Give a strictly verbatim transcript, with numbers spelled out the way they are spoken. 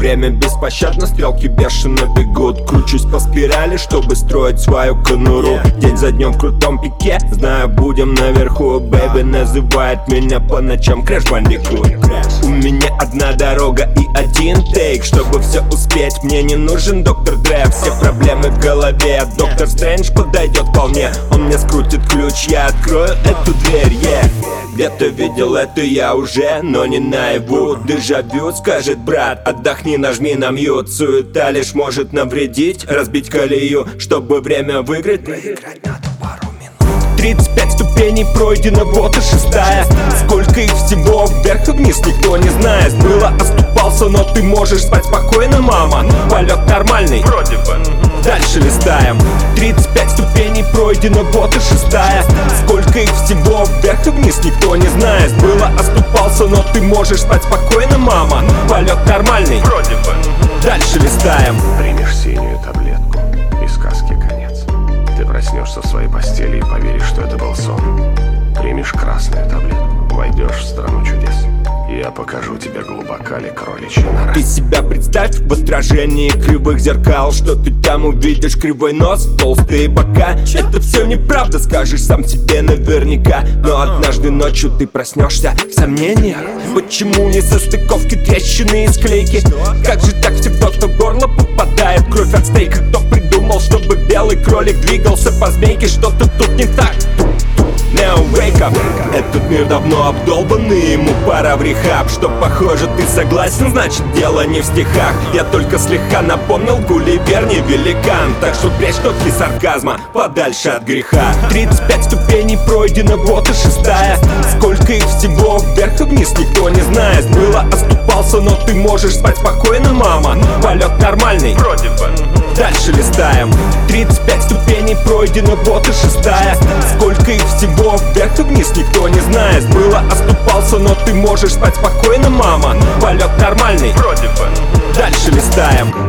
Время беспощадно, стрелки бешено бегут. Кручусь по спирали, чтобы строить свою конуру. День за днем в крутом пике, знаю, будем наверху. Бэйби называет меня по ночам Crash Bandicoot. У меня одна дорога и один тейк. Чтобы все успеть, мне не нужен доктор Дре. Все проблемы в голове, доктор Стрэндж подойдет вполне. Он мне скрутит ключ, я открою эту дверь, yeah. Где-то видел это я уже, но не наяву. Дежавю, скажет брат, отдохни, нажми на мьют. Суета лишь может навредить, разбить колею. Чтобы время выиграть, проиграть надо пару минут. Тридцать пять ступеней пройдено, вот и шестая. Сколько их всего, вверх и вниз никто не знает. Было, оступался, но ты можешь спать спокойно, мама. Полет нормальный, вроде бы. Дальше листаем. Тридцать пять ступеней пройдено, вот и шестая. Сколько их всего, вверх и вниз никто не знает. Было, оступался, но ты можешь спать спокойно, мама. Полет нормальный, вроде бы. Дальше листаем. Примешь синюю таблетку, и сказки конец. Ты проснешься в своей постели и поверишь, что это был сон. Примешь красную таблетку, войдешь в страну чудес. Я покажу тебе, глубока ли кроличья нора. Ты себя представь в отражении кривых зеркал. Что ты там увидишь? Кривой нос, толстые бока. Это все неправда, скажешь сам себе наверняка. Но однажды ночью ты проснешься в сомнениях. Почему не состыковки, трещины и склейки? Как же так всегда в горло попадает кровь от стейка? Кто придумал, чтобы белый кролик двигался по змейке? Что-то тут не так. Now wake up. Этот мир давно обдолбанный, ему пора в рехаб. Что похоже, ты согласен, значит дело не в стихах. Я только слегка напомнил, Гулливер не великан. Так что прячь нотки сарказма подальше от греха. Тридцать пять ступеней пройдено, вот и шестая. Сколько их всего, вверх и вниз никто не знает. Было, оступался, но ты можешь спать спокойно, мама. Полет нормальный, вроде бы. Дальше листаем. Тридцать пять ступеней пройдено, вот и шестая. Сколько их всего, вверх и вниз никто не знает. Было, оступался, но ты можешь спать спокойно, мама. Полет нормальный, вроде бы. Дальше листаем.